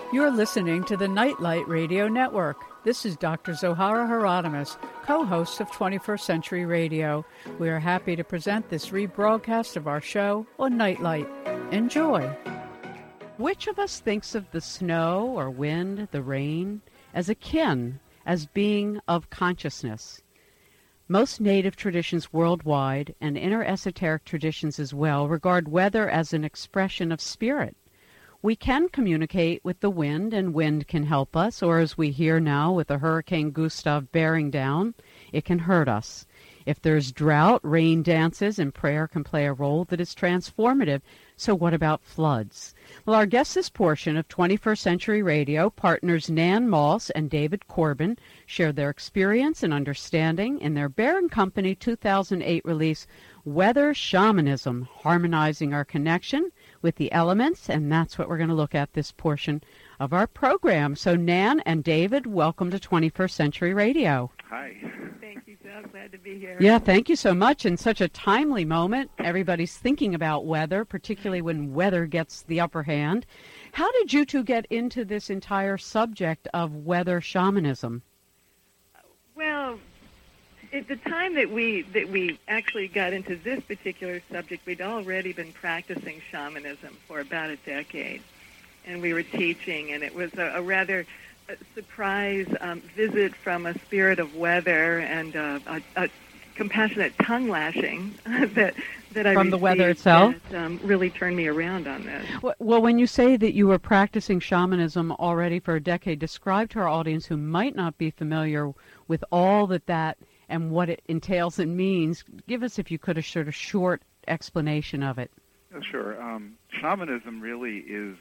You're listening to the Nightlight Radio Network. This is Dr. Zohara Hieronymus, co-host of 21st Century Radio. We are happy to present this rebroadcast of our show on Nightlight. Enjoy. Which of us thinks of the snow or wind, the rain, as akin, as being of consciousness? Most native traditions worldwide, and inner esoteric traditions as well, regard weather as an expression of spirit. We can communicate with the wind, and wind can help us, or as we hear now with the Hurricane Gustav bearing down, it can hurt us. If there's drought, rain dances, and prayer can play a role that is transformative. So what about floods? Well, our guests this portion of 21st Century Radio, partners Nan Moss and David Corbin, share their experience and understanding in their Bear & Company 2008 release, Weather Shamanism, Harmonizing Our Connection with the Elements, and that's what we're going to look at this portion of our program. So Nan and David, welcome to 21st Century Radio. Hi. Thank you, so glad to be here. Yeah, thank you so much. In such a timely moment, everybody's thinking about weather, particularly when weather gets the upper hand. How did you two get into this entire subject of weather shamanism? Well, at the time that we actually got into this particular subject, we'd already been practicing shamanism for about a decade, and we were teaching, and it was a rather surprise visit from a spirit of weather and a compassionate tongue lashing that I from received the weather itself. That, really turned me around on this. Well, when you say that you were practicing shamanism already for a decade, describe to our audience who might not be familiar with all that and what it entails and means. Give us, if you could, a sort of short explanation of it. Yeah, sure. Shamanism really is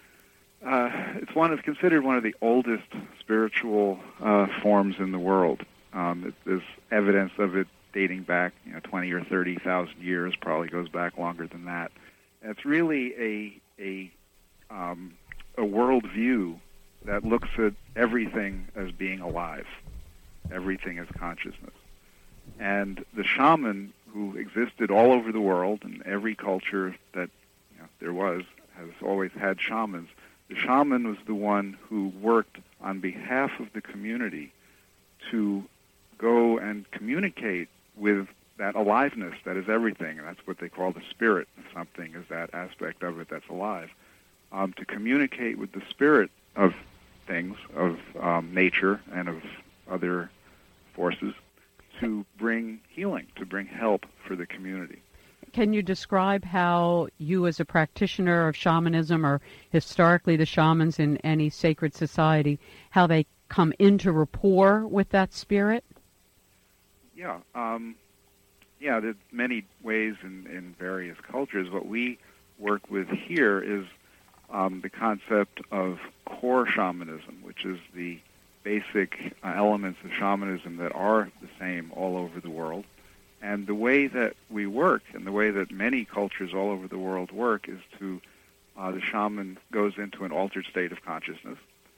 it's considered one of the oldest spiritual forms in the world. There's evidence of it dating back 20 or 30,000 years, probably goes back longer than that. And it's really a worldview that looks at everything as being alive. Everything is consciousness. And the shaman who existed all over the world, and every culture that there was has always had shamans. The shaman was the one who worked on behalf of the community to go and communicate with that aliveness that is everything, and that's what they call the spirit. Something is that aspect of it that's alive. To communicate with the spirit of things, of nature, and of other forces, to bring healing, to bring help for the community. Can you describe how you, as a practitioner of shamanism, or historically the shamans in any sacred society, how they come into rapport with that spirit? Yeah. There's many ways in various cultures. What we work with here is the concept of core shamanism, which is the basic elements of shamanism that are the same all over the world. And the way that we work, and the way that many cultures all over the world work, is to the shaman goes into an altered state of consciousness.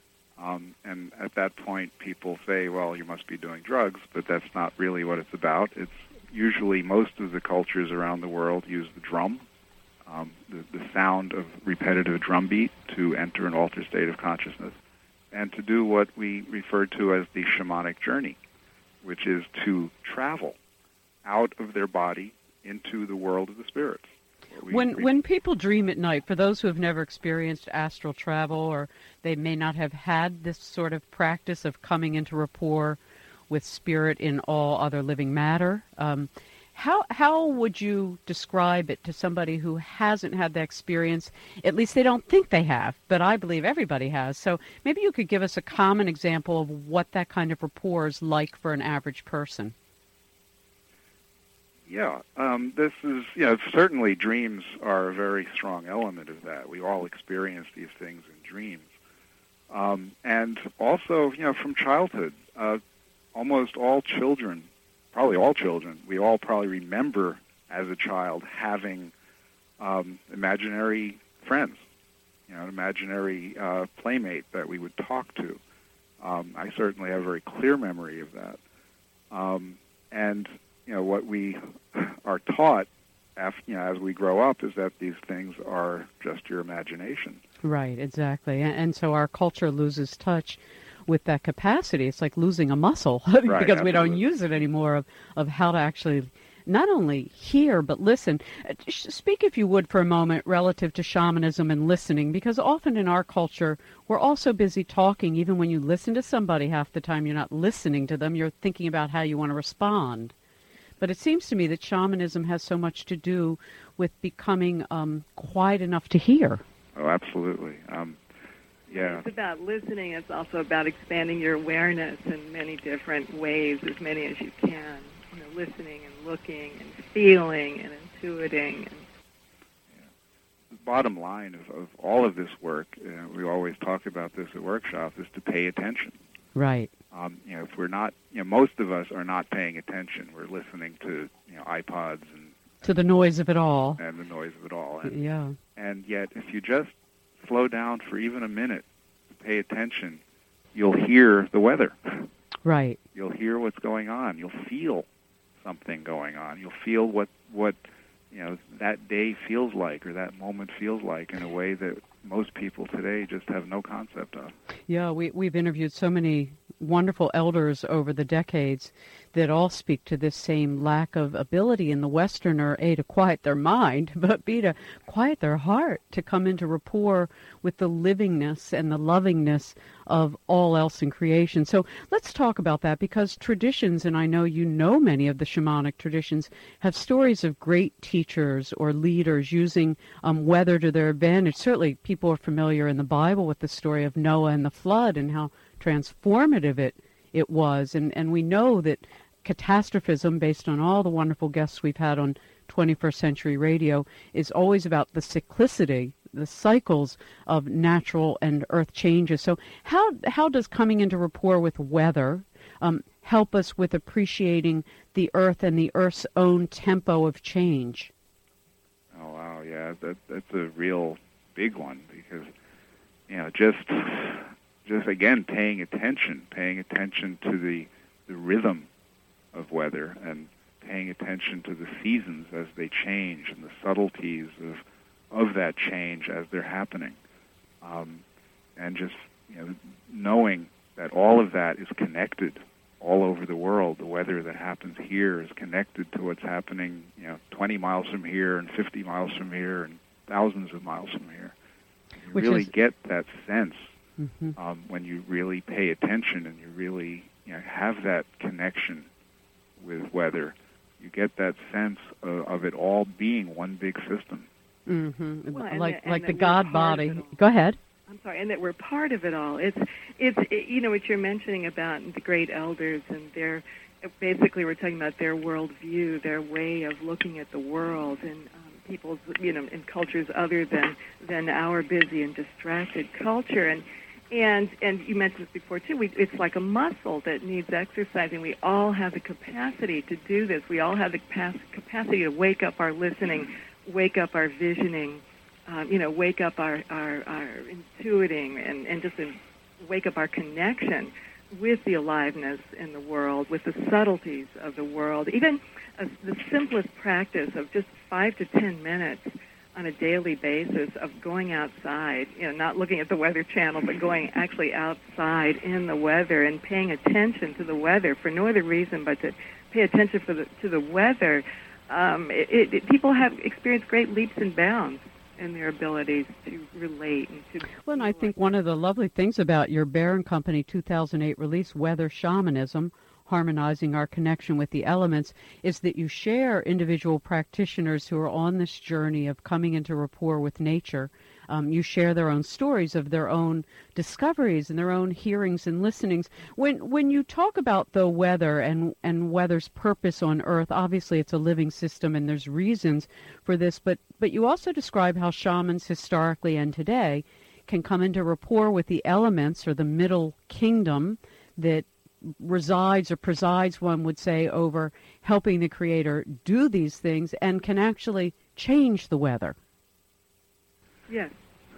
And at that point, people say, well, you must be doing drugs, but that's not really what it's about. It's usually most of the cultures around the world use the drum, the sound of repetitive drum beat to enter an altered state of consciousness, and to do what we refer to as the shamanic journey, which is to travel out of their body into the world of the spirits. When people dream at night, for those who have never experienced astral travel, or they may not have had this sort of practice of coming into rapport with spirit in all other living matter, how would you describe it to somebody who hasn't had that experience? At least they don't think they have, but I believe everybody has. So maybe you could give us a common example of what that kind of rapport is like for an average person. Yeah, this is, certainly dreams are a very strong element of that. We all experience these things in dreams. And also, from childhood, almost all children, probably all children, we all probably remember as a child having imaginary friends, an imaginary playmate that we would talk to. I certainly have a very clear memory of that. And what we are taught as we grow up is that these things are just your imagination. Right, exactly. And so our culture loses touch with that capacity. It's like losing a muscle Right, because we don't absolutely. use it anymore of how to actually not only hear but listen. Speak, if you would, for a moment relative to shamanism and listening, because often in our culture we're also busy talking. Even when you listen to somebody, half the time you're not listening to them, you're thinking about how you want to respond. But it seems to me that shamanism has so much to do with becoming quiet enough to hear. Oh, absolutely. Yeah. It's about listening. It's also about expanding your awareness in many different ways, as many as you can. You know, listening and looking and feeling and intuiting. And The bottom line of all of this work, we always talk about this at workshops, is to pay attention. Right. If we're not, most of us are not paying attention. We're listening to, iPods To the noise of it all. and the noise of it all. Yeah. And yet, if you just slow down for even a minute to pay attention, you'll hear the weather. Right. You'll hear what's going on. You'll feel something going on. You'll feel what that day feels like or that moment feels like in a way that most people today just have no concept of. Yeah, we've interviewed so many wonderful elders over the decades that all speak to this same lack of ability in the Westerner, A, to quiet their mind, but B, to quiet their heart, to come into rapport with the livingness and the lovingness of all else in creation. So let's talk about that, because traditions, and I know you know many of the shamanic traditions, have stories of great teachers or leaders using weather to their advantage. Certainly people are familiar in the Bible with the story of Noah and the flood and how transformative it was. And we know that catastrophism, based on all the wonderful guests we've had on 21st Century Radio, is always about the cyclicity, the cycles of natural and earth changes. So how does coming into rapport with weather help us with appreciating the earth and the earth's own tempo of change? Oh, wow, yeah, that's a real big one, because, just again, paying attention to the rhythm of weather and paying attention to the seasons as they change and the subtleties of that change as they're happening. And just, knowing that all of that is connected all over the world. The weather that happens here is connected to what's happening, 20 miles from here and 50 miles from here and thousands of miles from here. You really get that sense when you really pay attention and you really have that connection with weather. You get that sense of it all being one big system. Mm-hmm. Well, like the God body. Go ahead. I'm sorry, and that we're part of it all. It's what you're mentioning about the great elders and their, basically we're talking about their worldview, their way of looking at the world, and people's, in cultures other than our busy and distracted culture. And you mentioned this before too. It's like a muscle that needs exercising. We all have the capacity to do this. We all have the capacity to wake up our listening, wake up our visioning, wake up our intuiting, and just wake up our connection with the aliveness in the world, with the subtleties of the world. Even the simplest practice of just 5 to 10 minutes on a daily basis of going outside, not looking at the Weather Channel, but going actually outside in the weather and paying attention to the weather for no other reason but to pay attention to the weather. People have experienced great leaps and bounds in their abilities to relate and to. Well, and I think one of the lovely things about your Bear & Company 2008 release, Weather Shamanism, Harmonizing Our Connection with the Elements, is that you share individual practitioners who are on this journey of coming into rapport with nature. You share their own stories of their own discoveries and their own hearings and listenings. When you talk about the weather and weather's purpose on Earth, obviously it's a living system and there's reasons for this, but you also describe how shamans historically and today can come into rapport with the elements, or the middle kingdom that resides or presides, one would say, over helping the Creator do these things and can actually change the weather. Yes.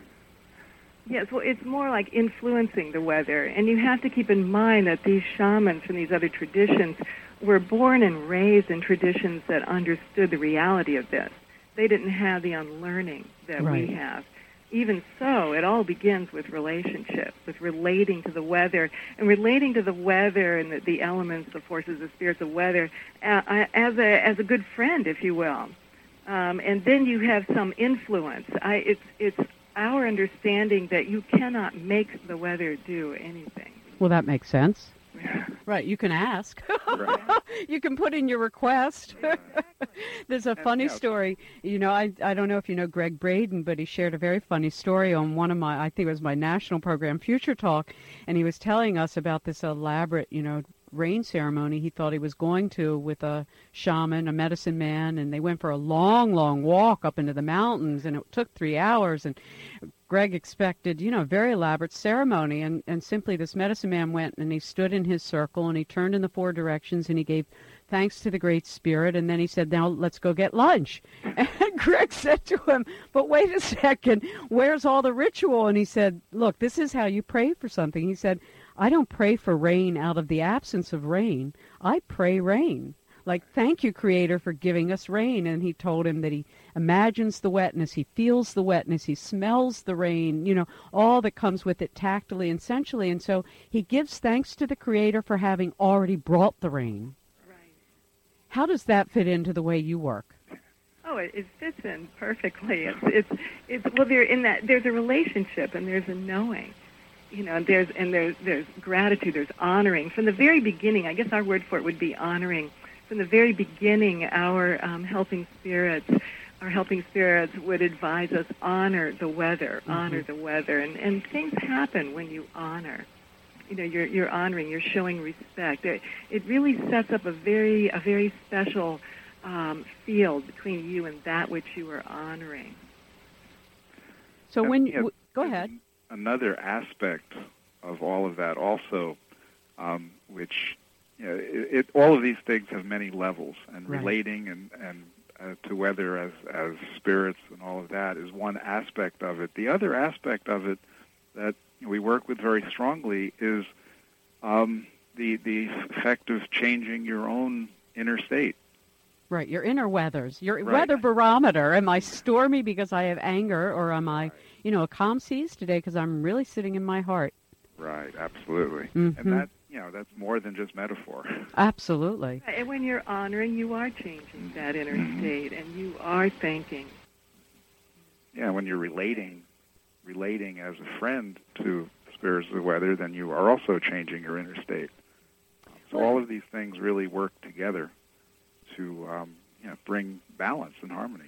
Yes, well, it's more like influencing the weather. And you have to keep in mind that these shamans from these other traditions were born and raised in traditions that understood the reality of this. They didn't have the unlearning that we have. even so, it all begins with relationship, with relating to the weather, and relating to the weather and the elements, the forces, the spirits of weather, as a good friend, if you will. And then you have some influence. It's our understanding that you cannot make the weather do anything. Well, that makes sense. Yeah. Right, you can ask. Right. You can put in your request. There's a funny story. You know, I don't know if you know Greg Braden, but he shared a very funny story on one of my, I think it was my national program, Future Talk, and he was telling us about this elaborate, rain ceremony he thought he was going to with a shaman, a medicine man, and they went for a long, long walk up into the mountains, and it took 3 hours, and Greg expected, a very elaborate ceremony, and simply this medicine man went and he stood in his circle and he turned in the 4 directions and he gave thanks to the Great Spirit, and then he said, now let's go get lunch. And Greg said to him, but wait a second, where's all the ritual? And he said, look, this is how you pray for something. He said, I don't pray for rain out of the absence of rain. I pray rain. Like, thank you, Creator, for giving us rain. And he told him that he imagines the wetness, he feels the wetness, he smells the rain, all that comes with it tactily and sensually. And so he gives thanks to the Creator for having already brought the rain. Right. How does that fit into the way you work? Oh, it fits in perfectly. Well, there's a relationship and there's a knowing. There's gratitude, there's honoring. From the very beginning, I guess our word for it would be honoring. From the very beginning, our helping spirits would advise us, honor the weather, honor the weather. And things happen when you honor. You're honoring, you're showing respect. It really sets up a very special field between you and that which you are honoring. So go ahead. Another aspect of all of that also, which all of these things have many levels, and right. relating and to weather as spirits and all of that is one aspect of it. The other aspect of it that we work with very strongly is the effect of changing your own inner state. Right, your inner weathers, your right. weather barometer. Am I stormy because I have anger, or am I, a calm seas today because I'm really sitting in my heart? Right, absolutely. Mm-hmm. And that, that's more than just metaphor. Absolutely. And when you're honoring, you are changing that inner state, and you are thinking. Yeah, when you're relating as a friend to spirits of the weather, then you are also changing your inner state. So all of these things really work together to bring balance and harmony.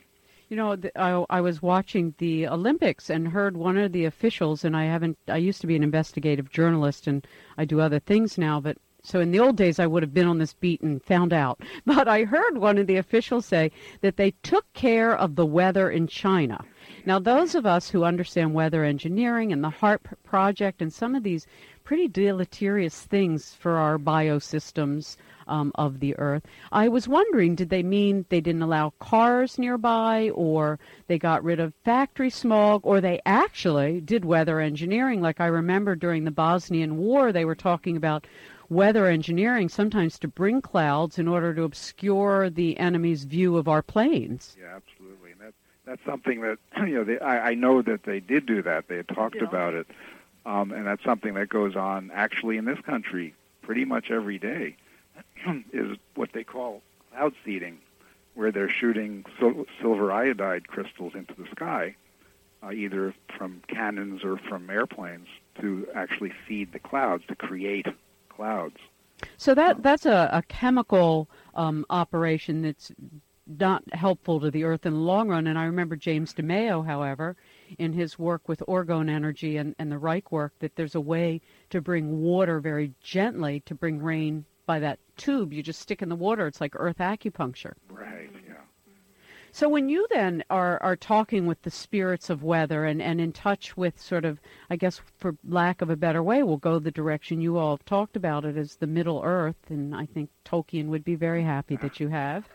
I was watching the Olympics and heard one of the officials, and I used to be an investigative journalist, and I do other things now, but so in the old days I would have been on this beat and found out. But I heard one of the officials say that they took care of the weather in China. Now, those of us who understand weather engineering and the HARP project and some of these pretty deleterious things for our biosystems of the Earth, I was wondering, did they mean they didn't allow cars nearby, or they got rid of factory smog, or they actually did weather engineering? Like I remember during the Bosnian War, they were talking about weather engineering sometimes to bring clouds in order to obscure the enemy's view of our planes. Yeah, absolutely. And that's something that, I know that they did do that. They had talked about it. And that's something that goes on actually in this country pretty much every day, is what they call cloud seeding, where they're shooting silver iodide crystals into the sky, either from cannons or from airplanes, to actually feed the clouds, to create clouds. So that's a chemical operation that's not helpful to the Earth in the long run. And I remember James DeMeo, however, in his work with orgone energy and the Reich work, that there's a way to bring water very gently, to bring rain by that tube you just stick in the water. It's like earth acupuncture. Right, yeah. So when you then are talking with the spirits of weather and in touch with sort of, I guess for lack of a better way, we'll go the direction you all have talked about it as the Middle Earth, and I think Tolkien would be very happy that you have.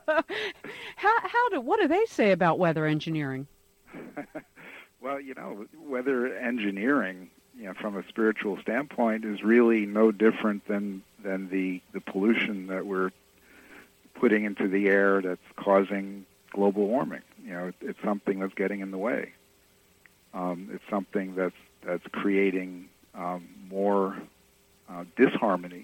What do they say about weather engineering? Well, weather engineering, from a spiritual standpoint, is really no different than the pollution that we're putting into the air that's causing global warming. It's something that's getting in the way. It's something that's creating more disharmony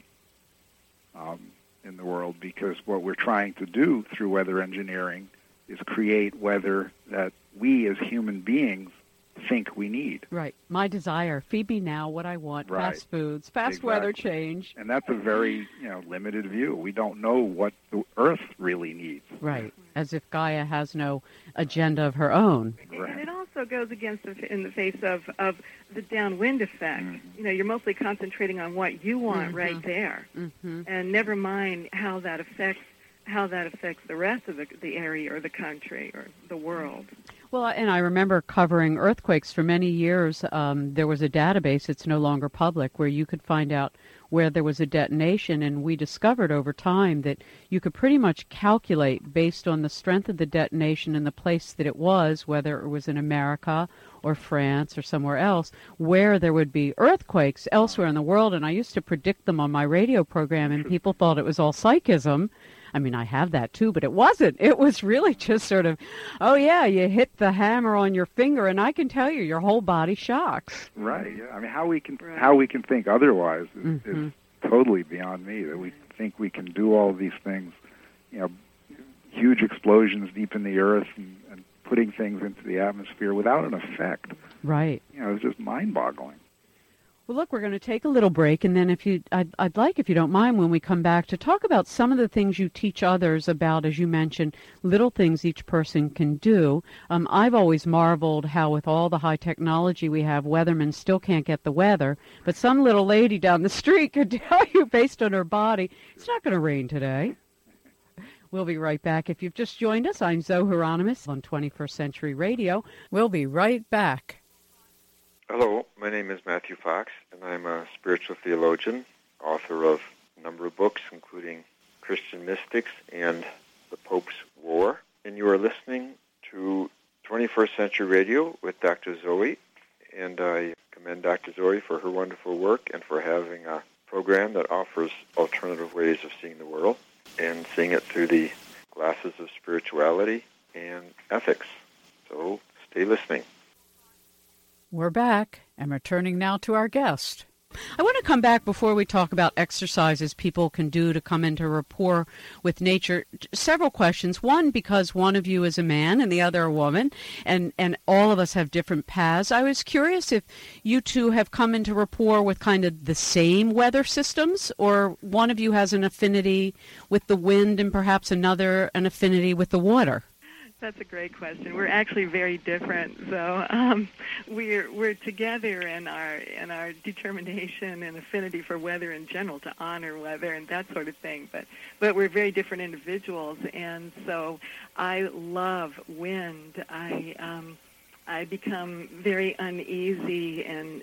in the world, because what we're trying to do through weather engineering is create weather that we as human beings think we need. Right. My desire. Feed me now what I want. Right. Fast foods, fast weather change. And that's a very, limited view. We don't know what the Earth really needs. Right. As if Gaia has no agenda of her own. Right. And it also goes against in the face of the downwind effect. Mm-hmm. You're mostly concentrating on what you want right there, and never mind how that affects the rest of the area or the country or the world. Well, and I remember covering earthquakes for many years. There was a database, it's no longer public, where you could find out where there was a detonation, and we discovered over time that you could pretty much calculate based on the strength of the detonation and the place that it was, whether it was in America or France or somewhere else, where there would be earthquakes elsewhere in the world. And I used to predict them on my radio program, and people thought it was all psychism. I mean, I have that too, but it wasn't. It was really just sort of, oh yeah, you hit the hammer on your finger, and I can tell you, your whole body shocks. Right. Yeah. I mean, how we can think otherwise is totally beyond me. That we think we can do all these things, huge explosions deep in the earth and putting things into the atmosphere without an effect. Right. It's just mind-boggling. Well, look, we're going to take a little break, and then I'd like, if you don't mind, when we come back, to talk about some of the things you teach others about, as you mentioned, little things each person can do. I've always marveled how with all the high technology we have, weathermen still can't get the weather, but some little lady down the street could tell you, based on her body, it's not going to rain today. We'll be right back. If you've just joined us, I'm Zoe Hieronymus on 21st Century Radio. We'll be right back. Hello, my name is Matthew Fox, and I'm a spiritual theologian, author of a number of books, including Christian Mystics and The Pope's War. And you are listening to 21st Century Radio with Dr. Zoe, and I commend Dr. Zoe for her wonderful work and for having a program that offers alternative ways of seeing the world and seeing it through the glasses of spirituality and ethics. So stay listening. We're back and returning now to our guest. I want to come back before we talk about exercises people can do to come into rapport with nature. Several questions. One, because one of you is a man and the other a woman, and all of us have different paths. I was curious if you two have come into rapport with kind of the same weather systems, or one of you has an affinity with the wind and perhaps another an affinity with the water. That's a great question. We're actually very different. So we're together in our determination and affinity for weather in general, to honor weather and that sort of thing. But we're very different individuals, and so I love wind. I become very uneasy and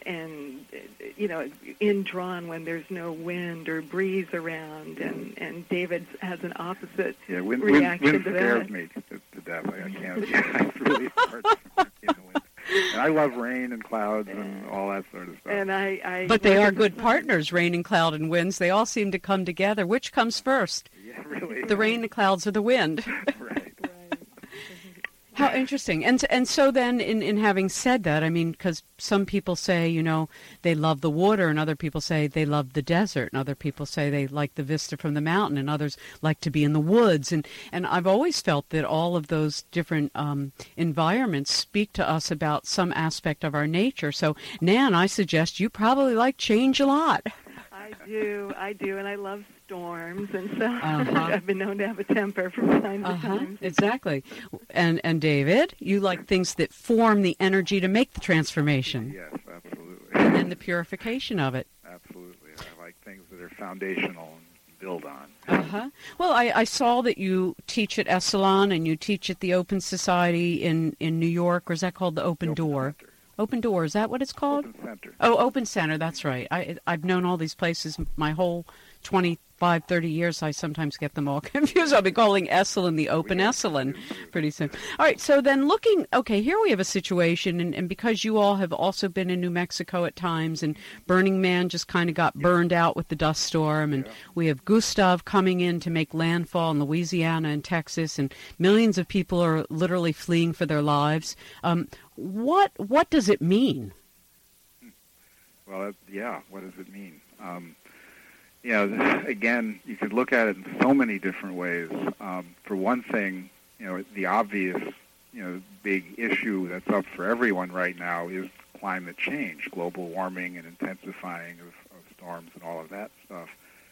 indrawn when the's no wind or breeze around, and David has an opposite reaction wind to scares that. Me to death. I can't. It's really hard to in the wind. And I love rain and clouds and all that sort of stuff. But they are good partners, rain and cloud and winds. They all seem to come together. Which comes first? Yeah, really. The rain, the clouds, or the wind? Right. How interesting. And so then, in having said that, I mean, because some people say, they love the water, and other people say they love the desert, and other people say they like the vista from the mountain, and others like to be in the woods. And I've always felt that all of those different environments speak to us about some aspect of our nature. So, Nan, I suggest you probably like change a lot. I do, and I love storms, and so I've been known to have a temper from time to time. Exactly. And David, you like things that form the energy to make the transformation. Yes, absolutely. And the purification of it. Absolutely. I like things that are foundational and build on. Well, I saw that you teach at Esalen and you teach at the Open Society in New York, or is that called the Open Door? Center. Open Door, is that what it's called? Open Center. Oh, Open Center, that's right. I've known all these places my whole 30 years, I sometimes get them all confused. I'll be calling Esalen the open Esalen pretty soon. All right, so then here we have a situation, and because you all have also been in New Mexico at times, and Burning Man just kind of got burned out with the dust storm, and we have Gustav coming in to make landfall in Louisiana and Texas, and millions of people are literally fleeing for their lives. What does it mean? Well, what does it mean? Again, you could look at it in so many different ways. For one thing, the obvious, big issue that's up for everyone right now is climate change, global warming and intensifying of storms and all of that stuff.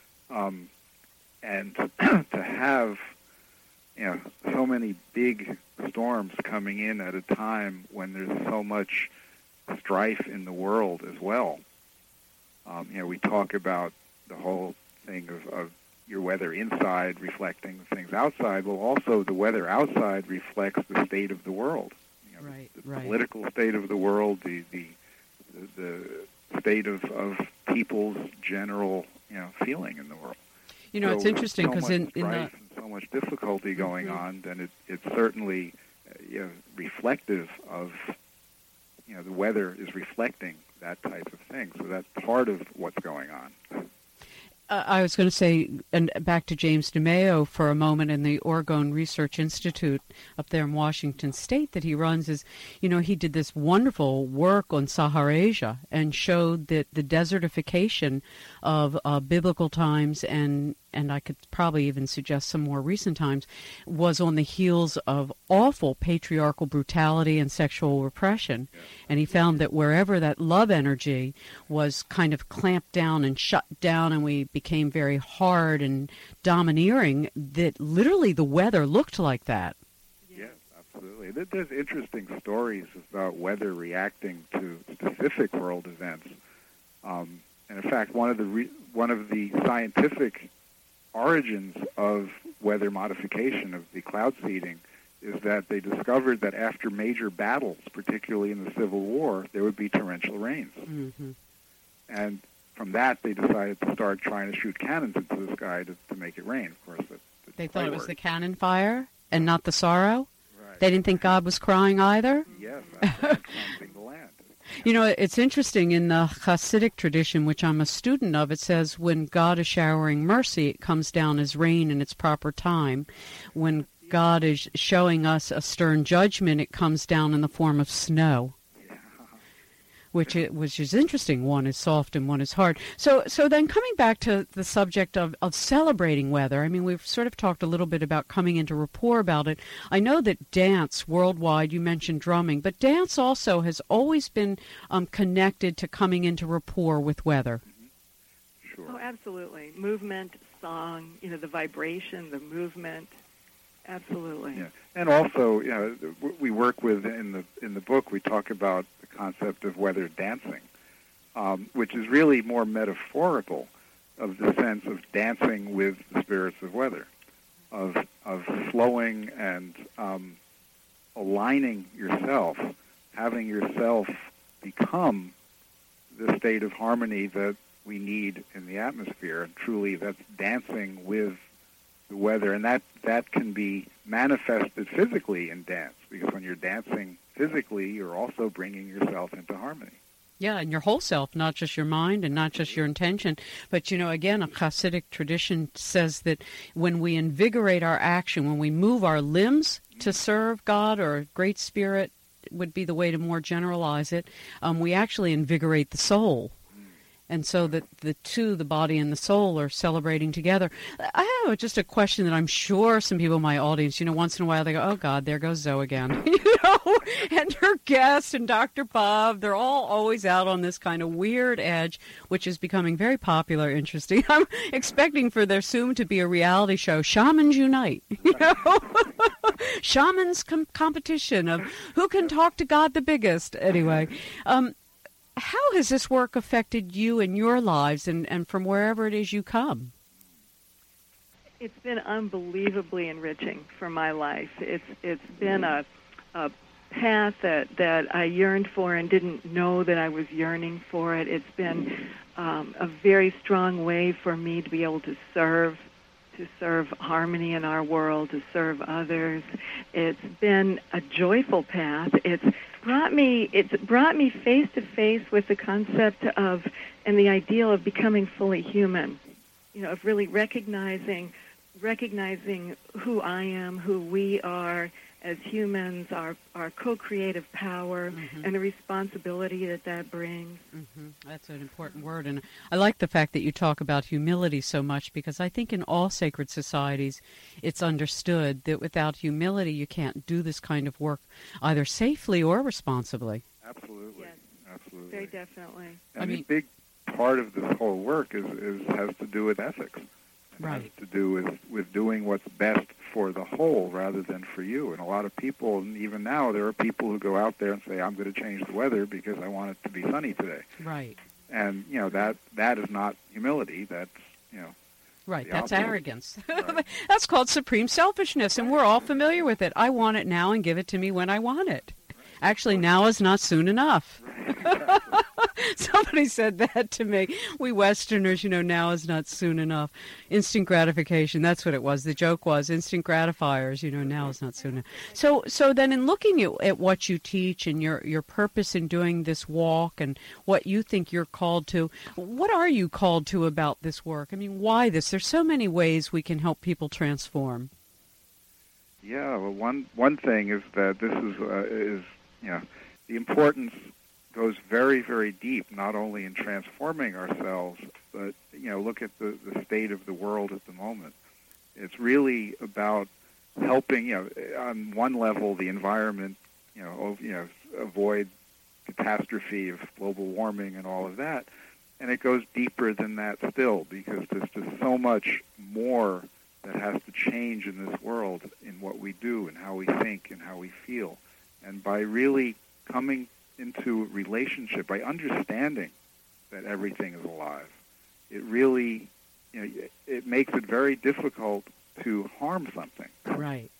And to have, so many big storms coming in at a time when there's so much strife in the world as well. We talk about the whole thing of your weather inside reflecting things outside. Well, also the weather outside reflects the state of the world. The political state of the world, the state of people's general feeling in the world. It's interesting because in so much difficulty going on, then it's certainly reflective of the weather is reflecting that type of thing. So that's part of what's going on. I was going to say, and back to James DeMeo for a moment in the Oregon Research Institute up there in Washington State that he runs is, he did this wonderful work on Saharasia and showed that the desertification of biblical times and I could probably even suggest some more recent times, was on the heels of awful patriarchal brutality and sexual repression. And he found that wherever that love energy was kind of clamped down and shut down and we became very hard and domineering, that literally the weather looked like that. Yes, absolutely. There's interesting stories about weather reacting to specific world events. And in fact, one of the scientific origins of weather modification, of the cloud seeding, is that they discovered that after major battles, particularly in the Civil War, there would be torrential rains. Mm-hmm. And from that, they decided to start trying to shoot cannons into the sky to make it rain. Of course, they thought it was the cannon fire and not the sorrow? Right. They didn't think God was crying either? Yes, that's cleansing the land. It's interesting, in the Hasidic tradition, which I'm a student of, it says when God is showering mercy, it comes down as rain in its proper time. When God is showing us a stern judgment, it comes down in the form of snow. Which is interesting. One is soft and one is hard. So then coming back to the subject of celebrating weather, I mean, we've sort of talked a little bit about coming into rapport about it. I know that dance worldwide, you mentioned drumming, but dance also has always been connected to coming into rapport with weather. Sure. Oh, absolutely. Movement, song, the vibration, the movement. Absolutely. Yeah. And also, we work with in the book, we talk about the concept of weather dancing, which is really more metaphorical of the sense of dancing with the spirits of weather, of flowing and aligning yourself, having yourself become the state of harmony that we need in the atmosphere. And truly, that's dancing with the weather, and that can be manifested physically in dance, because when you're dancing physically, you're also bringing yourself into harmony. Yeah, and your whole self, not just your mind and not just your intention. But, again, a Hasidic tradition says that when we invigorate our action, when we move our limbs to serve God or Great Spirit would be the way to more generalize it, we actually invigorate the soul. And so that the two, the body and the soul, are celebrating together. I have just a question that I'm sure some people in my audience, once in a while they go, oh, God, there goes Zoe again. And her guest and Dr. Bob, they're all always out on this kind of weird edge, which is becoming very popular, interesting. I'm expecting for there soon to be a reality show, Shamans Unite, Shamans competition of who can talk to God the biggest. Anyway, how has this work affected you and your lives and from wherever it is you come? It's been unbelievably enriching for my life. It's been a path that I yearned for and didn't know that I was yearning for it. It's been a very strong way for me to be able to serve harmony in our world, to serve others. It's been a joyful path. It's brought me face to face with the concept of and the ideal of becoming fully human. Of really recognizing who I am, who we are as humans, our co-creative power, and the responsibility that brings. That's an important word, and I like the fact that you talk about humility so much, because I think in all sacred societies it's understood that without humility you can't do this kind of work either safely or responsibly. Absolutely. Yes. Absolutely. Very definitely. And a big part of this whole work has to do with ethics. Right. Has to do with doing what's best for the whole rather than for you. And a lot of people, and even now, there are people who go out there and say, I'm going to change the weather because I want it to be sunny today. Right. And, that is not humility. That's, right, the that's opposite. Arrogance. Right. That's called supreme selfishness, and we're all familiar with it. I want it now and give it to me when I want it. Actually, now is not soon enough. Somebody said that to me. We Westerners, now is not soon enough. Instant gratification, that's what it was. The joke was instant gratifiers, now is not soon enough. So then in looking at what you teach and your purpose in doing this walk and what you think you're called to, what are you called to about this work? I mean, why this? There's so many ways we can help people transform. Yeah, well, one thing is that this is the importance goes very, very deep, not only in transforming ourselves, but, look at the state of the world at the moment. It's really about helping, on one level, the environment, avoid catastrophe of global warming and all of that. And it goes deeper than that still, because there's just so much more that has to change in this world in what we do and how we think and how we feel. And by really coming into relationship, by understanding that everything is alive, it really, it makes it very difficult to harm something. Right.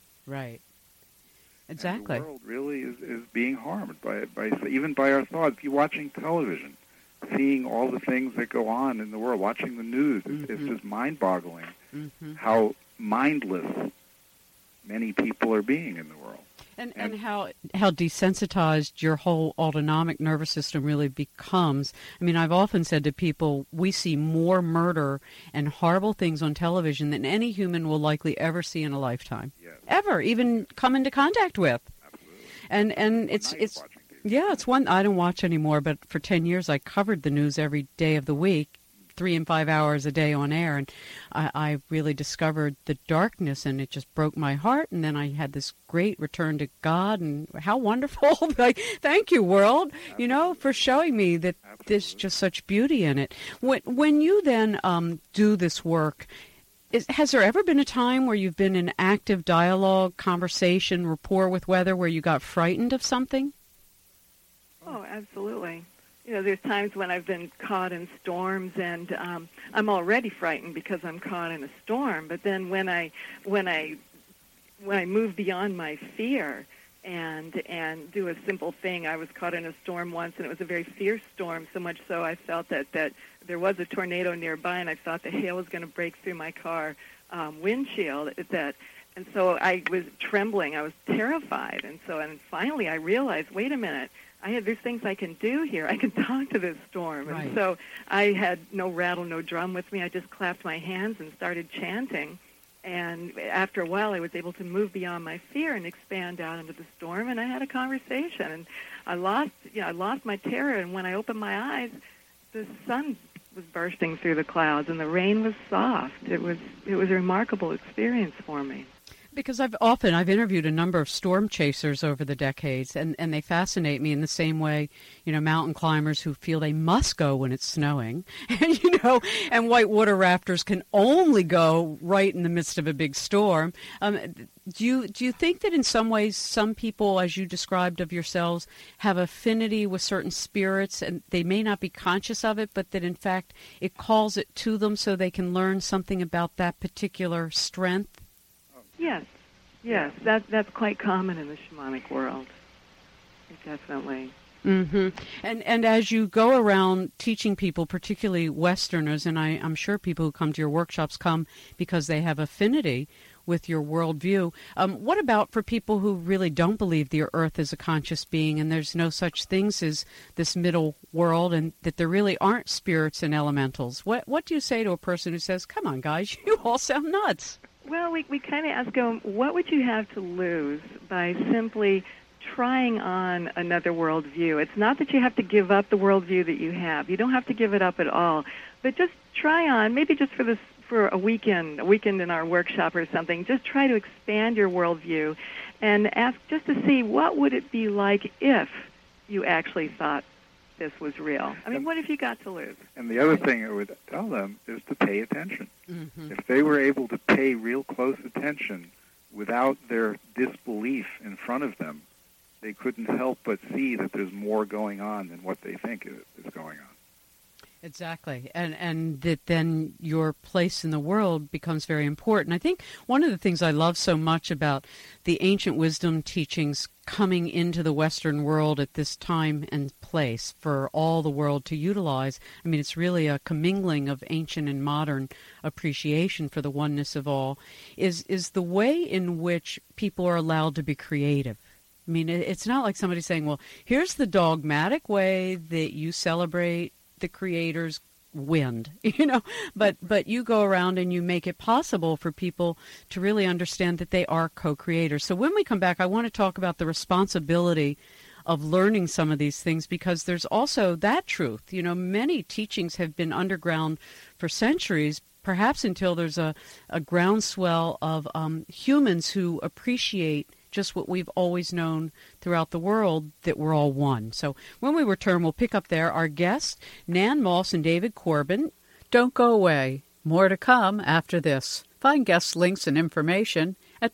Exactly. And the world really is being harmed by even by our thoughts. If you're watching television, seeing all the things that go on in the world, watching the news, it's just mind-boggling how mindless many people are being in the world. And how desensitized your whole autonomic nervous system really becomes. I mean, I've often said to people, we see more murder and horrible things on television than any human will likely ever see in a lifetime. Yes. Ever, even come into contact with. Absolutely. And it's one I don't watch anymore, but for 10 years I covered the news every day of the week, 3 and 5 hours a day on air, and I really discovered the darkness, and it just broke my heart. And then I had this great return to God, and how wonderful! Like, thank you, world, for showing me that there's just such beauty in it. When you then do this work, has there ever been a time where you've been in active dialogue, conversation, rapport with weather, where you got frightened of something? Oh, absolutely. There's times when I've been caught in storms, and I'm already frightened because I'm caught in a storm. But then when I move beyond my fear and do a simple thing, I was caught in a storm once, and it was a very fierce storm, so much so I felt that there was a tornado nearby, and I thought the hail was going to break through my car windshield. And so I was trembling. I was terrified. And finally I realized, wait a minute. There's things I can do here. I can talk to this storm. Right. And so I had no rattle, no drum with me. I just clapped my hands and started chanting. And after a while, I was able to move beyond my fear and expand out into the storm. And I had a conversation. And I lost my terror. And when I opened my eyes, the sun was bursting through the clouds, and the rain was soft. It was a remarkable experience for me. Because I've interviewed a number of storm chasers over the decades, and they fascinate me in the same way, mountain climbers who feel they must go when it's snowing, and whitewater rafters can only go right in the midst of a big storm. Do you think that in some ways some people, as you described of yourselves, have affinity with certain spirits, and they may not be conscious of it, but that in fact it calls it to them so they can learn something about that particular strength? Yes, that's quite common in the shamanic world. Definitely. Mm-hmm. And as you go around teaching people, particularly Westerners, and I'm sure people who come to your workshops come because they have affinity with your worldview. What about for people who really don't believe the Earth is a conscious being and there's no such things as this middle world and that there really aren't spirits and elementals? What do you say to a person who says, come on, guys, you all sound nuts? Well, we kind of ask them, what would you have to lose by simply trying on another worldview? It's not that you have to give up the worldview that you have. You don't have to give it up at all. But just try on, maybe just for a weekend in our workshop or something, just try to expand your worldview and ask just to see what would it be like if you actually thought this was real. I mean, what have you got to lose? And the other thing I would tell them is to pay attention. Mm-hmm. If they were able to pay real close attention without their disbelief in front of them, they couldn't help but see that there's more going on than what they think is going on. Exactly. And that then your place in the world becomes very important. I think one of the things I love so much about the ancient wisdom teachings coming into the Western world at this time and place for all the world to utilize, I mean, it's really a commingling of ancient and modern appreciation for the oneness of all, is the way in which people are allowed to be creative. I mean, it's not like somebody saying, well, here's the dogmatic way that you celebrate the Creator's wind, but you go around and you make it possible for people to really understand that they are co-creators. So when we come back, I want to talk about the responsibility of learning some of these things, because there's also that truth. Many teachings have been underground for centuries, perhaps until there's a groundswell of humans who appreciate just what we've always known throughout the world, that we're all one. So when we return, we'll pick up there. Our guests, Nan Moss and David Corbin. Don't go away. More to come after this. Find guest links and information at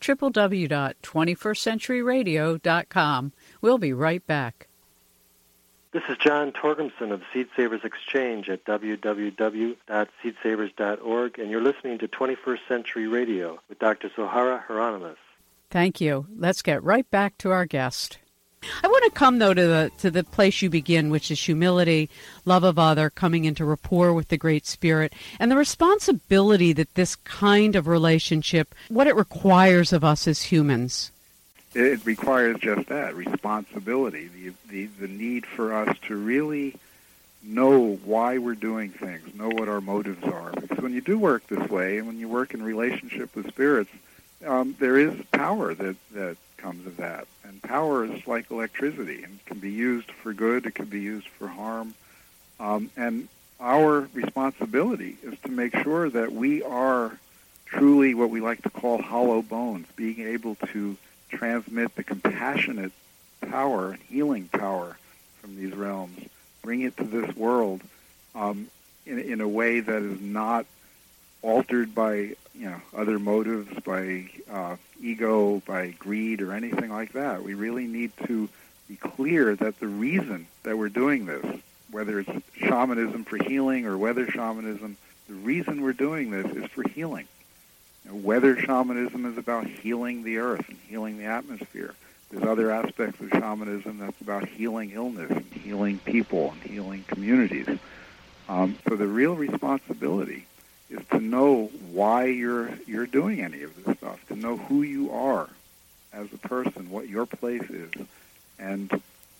www.21stcenturyradio.com. We'll be right back. This is John Torgumson of Seed Savers Exchange at www.seedsavers.org, and you're listening to 21st Century Radio with Dr. Zohara Hieronymus. Thank you. Let's get right back to our guest. I want to come, though, to the place you begin, which is humility, love of other, coming into rapport with the Great Spirit, and the responsibility that this kind of relationship, what it requires of us as humans. It requires just that, responsibility, the need for us to really know why we're doing things, know what our motives are. Because when you do work this way, and when you work in relationship with spirits, there is power that comes of that. And power is like electricity, and can be used for good, it can be used for harm. And our responsibility is to make sure that we are truly what we like to call hollow bones, being able to transmit the compassionate power and healing power from these realms, bring it to this world in a way that is not altered by other motives, by ego, by greed, or anything like that. We really need to be clear that the reason that we're doing this, whether it's shamanism for healing or weather shamanism, the reason we're doing this is for healing. Weather shamanism is about healing the earth and healing the atmosphere. There's other aspects of shamanism that's about healing illness and healing people and healing communities. So the real responsibility is to know why you're doing any of this stuff, to know who you are as a person, what your place is, and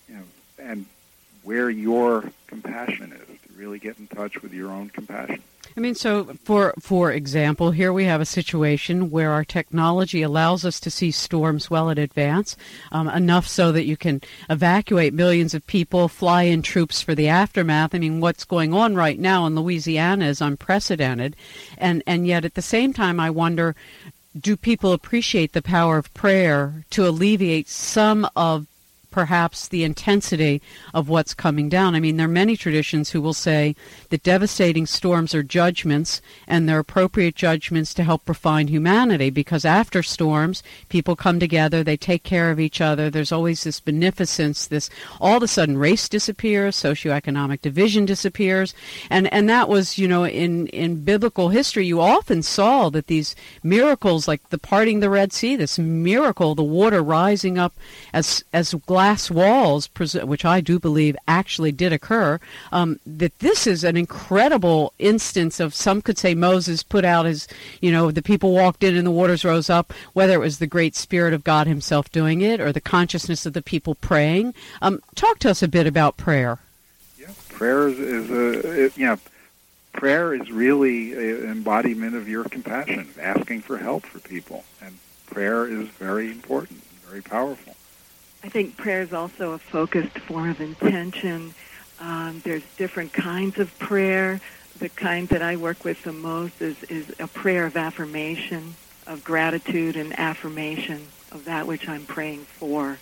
where your compassion is, to really get in touch with your own compassion. I mean, so for example, here we have a situation where our technology allows us to see storms well in advance, enough so that you can evacuate millions of people, fly in troops for the aftermath. I mean, what's going on right now in Louisiana is unprecedented. And yet at the same time, I wonder, do people appreciate the power of prayer to alleviate some of perhaps the intensity of what's coming down? I mean, there are many traditions who will say that devastating storms are judgments, and they're appropriate judgments to help refine humanity, because after storms, people come together, they take care of each other, there's always this beneficence, this, all of a sudden race disappears, socioeconomic division disappears, and that was, in biblical history, you often saw that these miracles, like the parting the Red Sea, this miracle, the water rising up as glass glass walls, which I do believe actually did occur, that this is an incredible instance of, some could say Moses put out his, the people walked in and the waters rose up, whether it was the great Spirit of God himself doing it or the consciousness of the people praying. Talk to us a bit about prayer. Yeah, prayer prayer is really an embodiment of your compassion, asking for help for people. And prayer is very important, very powerful. I think prayer is also a focused form of intention. There's different kinds of prayer. The kind that I work with the most is a prayer of affirmation, of gratitude and affirmation of that which I'm praying for.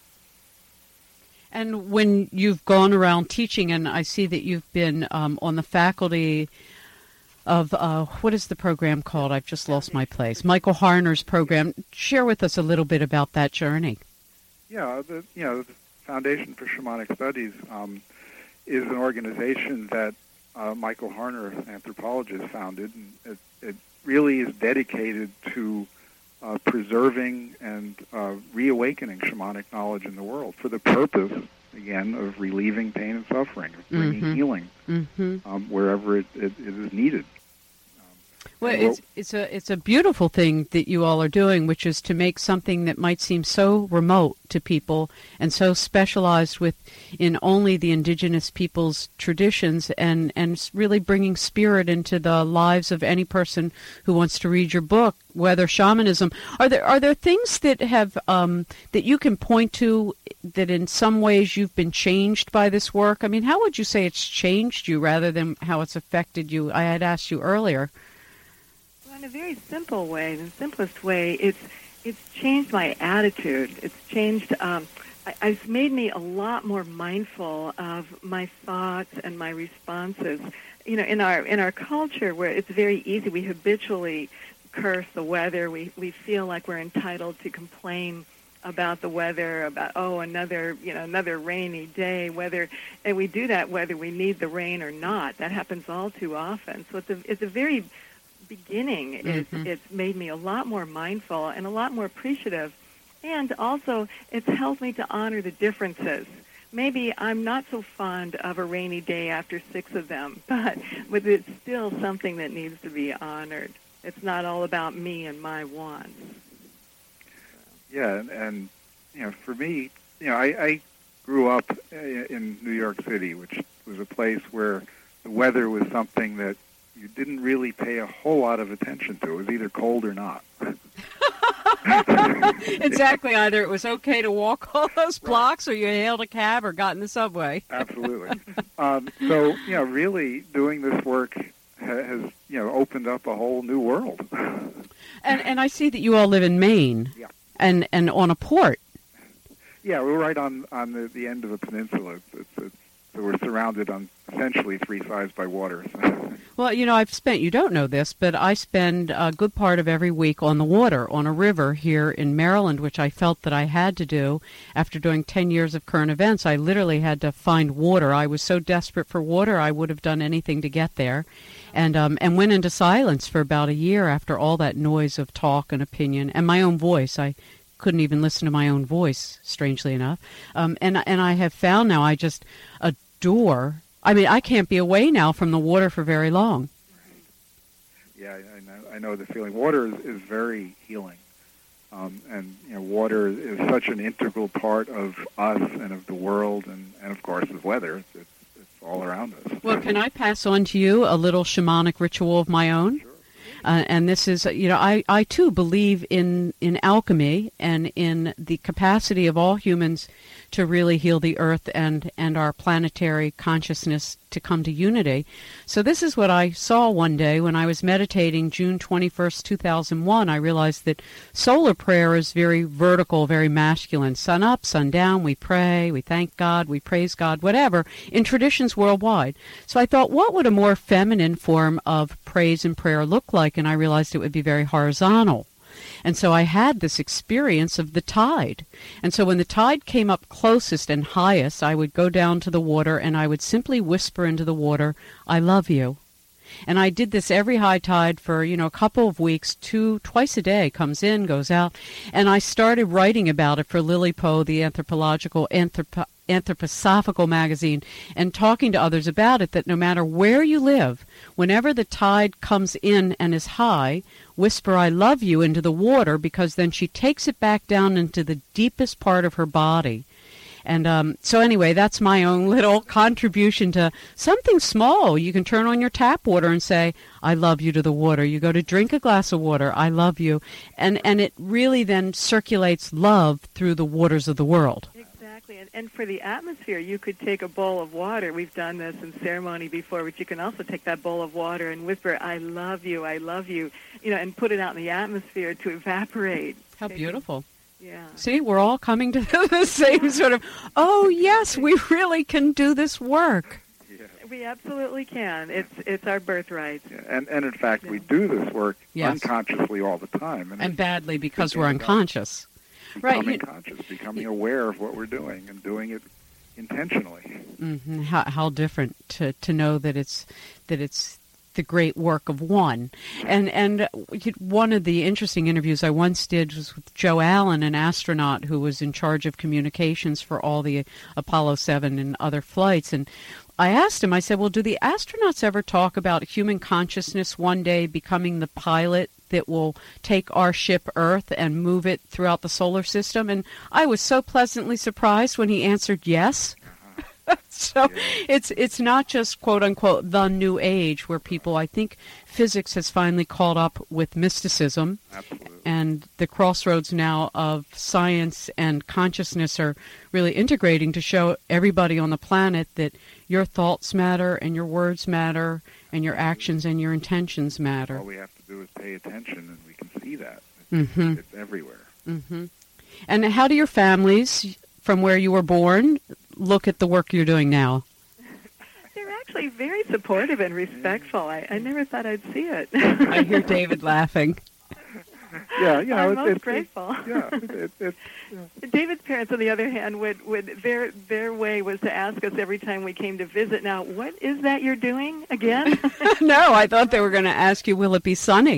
And when you've gone around teaching, and I see that you've been on the faculty of, what is the program called? I've just lost my place. Michael Harner's program. Share with us a little bit about that journey. Yeah, the Foundation for Shamanic Studies is an organization that Michael Harner, an anthropologist, founded. And it really is dedicated to preserving and reawakening shamanic knowledge in the world for the purpose, again, of relieving pain and suffering, of bringing healing wherever it is needed. Well, it's a beautiful thing that you all are doing, which is to make something that might seem so remote to people and so specialized in only the indigenous people's traditions, and really bringing spirit into the lives of any person who wants to read your book. Whether shamanism, are there things that have that you can point to that in some ways you've been changed by this work? I mean, how would you say it's changed you rather than how it's affected you? I had asked you earlier. In a very simple way, the simplest way, it's changed my attitude. It's changed. It's made me a lot more mindful of my thoughts and my responses. In our culture, where it's very easy, we habitually curse the weather. We feel like we're entitled to complain about the weather, about another rainy day, and we do that whether we need the rain or not. That happens all too often. So it's a very beginning. It's made me a lot more mindful and a lot more appreciative, and also it's helped me to honor the differences. Maybe I'm not so fond of a rainy day after 6 of them, but it's still something that needs to be honored. It's not all about me and my wants. Yeah, and for me, I grew up in New York City, which was a place where the weather was something that you didn't really pay a whole lot of attention to. It was either cold or not. Exactly. Either it was okay to walk all those blocks, or you hailed a cab or got in the subway. Absolutely. So, really doing this work has opened up a whole new world. And I see that you all live in Maine. Yeah. And on a port. Yeah, we're right on the end of a peninsula. So we're surrounded on essentially 3 sides by water. Well, you don't know this, but I spend a good part of every week on the water, on a river here in Maryland, which I felt that I had to do. After doing 10 years of current events, I literally had to find water. I was so desperate for water, I would have done anything to get there. And went into silence for about a year after all that noise of talk and opinion and my own voice. I couldn't even listen to my own voice, strangely enough. And I have found now I just adore. I mean, I can't be away now from the water for very long. Yeah, I know the feeling. Water is very healing. And water is such an integral part of us and of the world, and of course, the weather. It's all around us. Well, can I pass on to you a little shamanic ritual of my own? Sure. And this is, I too believe in alchemy and in the capacity of all humans to really heal the earth and our planetary consciousness to come to unity. So this is what I saw one day when I was meditating June 21st, 2001. I realized that solar prayer is very vertical, very masculine. Sun up, sun down, we pray, we thank God, we praise God, whatever, in traditions worldwide. So I thought, what would a more feminine form of praise and prayer look like? And I realized it would be very horizontal. And so I had this experience of the tide. And so when the tide came up closest and highest, I would go down to the water and I would simply whisper into the water, I love you. And I did this every high tide for, a couple of weeks, twice a day, comes in, goes out. And I started writing about it for Lily Poe, the Anthroposophical magazine, and talking to others about it, that no matter where you live, whenever the tide comes in and is high, whisper "I love you" into the water, because then she takes it back down into the deepest part of her body. And so anyway, that's my own little contribution to something small. You can turn on your tap water and say, "I love you" to the water. You go to drink a glass of water, "I love you." And it really then circulates love through the waters of the world. Exactly. And for the atmosphere, you could take a bowl of water. We've done this in ceremony before, but you can also take that bowl of water and whisper, "I love you, I love you," and put it out in the atmosphere to evaporate. How beautiful. Yeah. See, we're all coming to the same sort of, oh, yes, we really can do this work. Yeah. We absolutely can. It's our birthright. Yeah. And in fact, we do this work unconsciously all the time. And badly, because we're unconscious. Becoming conscious, becoming aware of what we're doing and doing it intentionally. Mm-hmm. How different to know that it's the great work of one. And one of the interesting interviews I once did was with Joe Allen, an astronaut who was in charge of communications for all the Apollo 7 and other flights. And I asked him, I said, well, do the astronauts ever talk about human consciousness one day becoming the pilot that will take our ship Earth and move it throughout the solar system? And I was so pleasantly surprised when he answered yes. So it's not just, quote unquote, the new age, where people, I think physics has finally caught up with mysticism. Absolutely. And the crossroads now of science and consciousness are really integrating to show everybody on the planet that your thoughts matter and your words matter and your actions and your intentions matter. All we have to do is pay attention, and we can see that. It's everywhere. Mm-hmm. And how do your families, from where you were born, look at the work you're doing now? They're actually very supportive and respectful. I never thought I'd see it. I hear David laughing. Yeah, I'm most grateful. It's David's parents, on the other hand, would their way was to ask us every time we came to visit, "Now, what is that you're doing again?" No, I thought they were going to ask you, "Will it be sunny?"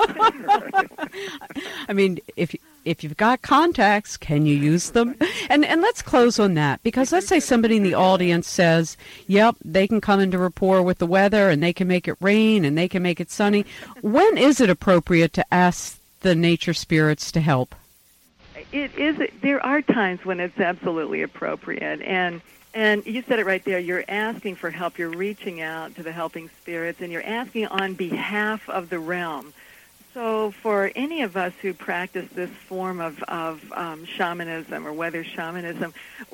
I mean, if you've got contacts, can you use them? And let's close on that, because let's say somebody in the audience says, yep, they can come into rapport with the weather, and they can make it rain, and they can make it sunny. When is it appropriate to ask the nature spirits to help? It is. There are times when it's absolutely appropriate, and you said it right there. You're asking for help. You're reaching out to the helping spirits, and you're asking on behalf of the realm. So for any of us who practice this form of shamanism or weather shamanism,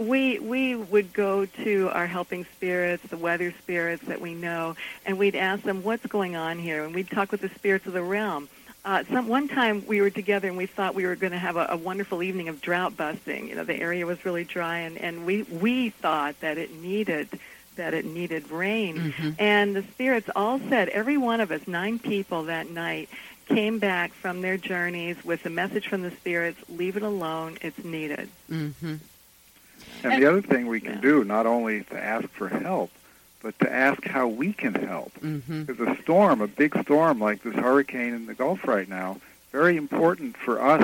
we would go to our helping spirits, the weather spirits that we know, and we'd ask them, what's going on here? And we'd talk with the spirits of the realm. One time we were together and we thought we were going to have a wonderful evening of drought busting. The area was really dry, and we thought that it needed rain. Mm-hmm. And the spirits all said, every one of us, 9 people that night, came back from their journeys with a message from the spirits, leave it alone, it's needed. Mm-hmm. And the other thing we can do, not only to ask for help, but to ask how we can help. Mm-hmm. There's a storm, a big storm like this hurricane in the Gulf right now, very important for us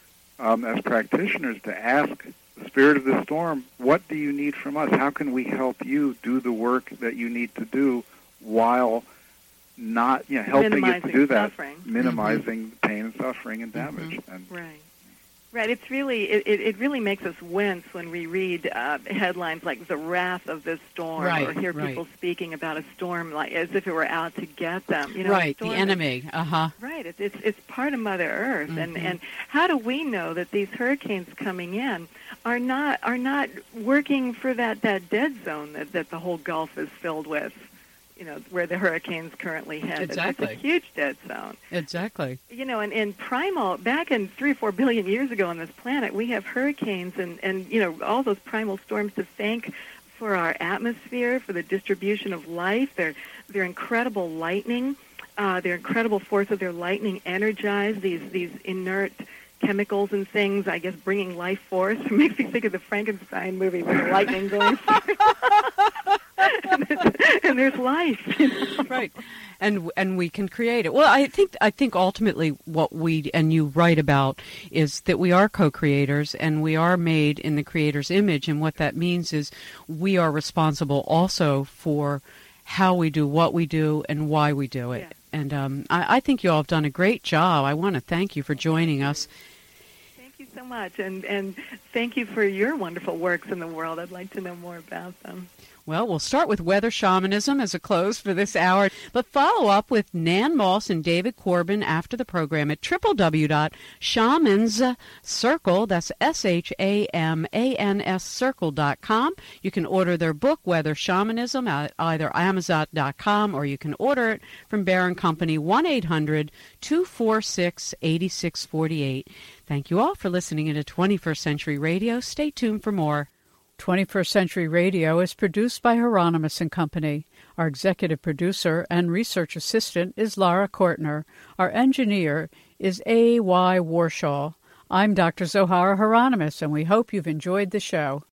as practitioners to ask the spirit of the storm, what do you need from us? How can we help you do the work that you need to do while not, helping it to do that, minimizing the pain and suffering and damage. Mm-hmm. And right. It's really it really makes us wince when we read headlines like "the wrath of this storm," or hear people speaking about a storm like as if it were out to get them. The enemy. Right. It's part of Mother Earth, mm-hmm. and how do we know that these hurricanes coming in are not working for that dead zone that the whole Gulf is filled with? Where the hurricanes currently head. Exactly. It's a huge dead zone. Exactly. And in primal, back in 3 or 4 billion years ago on this planet, we have hurricanes and all those primal storms to thank for our atmosphere, for the distribution of life. Their incredible lightning, their incredible force of their lightning energize these inert chemicals and things, I guess, bringing life force. It makes me think of the Frankenstein movie with the lightning going through. and there's life. Right. And we can create it. Well, I think ultimately what we and you write about is that we are co-creators and we are made in the Creator's image, and what that means is we are responsible also for how we do what we do and why we do it. Yeah. And I think you all have done a great job. I want to thank you for joining us. Thank you so much, and thank you for your wonderful works in the world. I'd like to know more about them. Well, we'll start with weather shamanism as a close for this hour, but follow up with Nan Moss and David Corbin after the program at www.shamanscircle, that's SHAMANS circle.com. You can order their book, Weather Shamanism, at either Amazon.com, or you can order it from Bear & Company, 1-800-246-8648. Thank you all for listening to 21st Century Radio. Stay tuned for more. 21st Century Radio is produced by Hieronymus and Company. Our executive producer and research assistant is Lara Kortner. Our engineer is A.Y. Warshaw. I'm Dr. Zohara Hieronymus, and we hope you've enjoyed the show.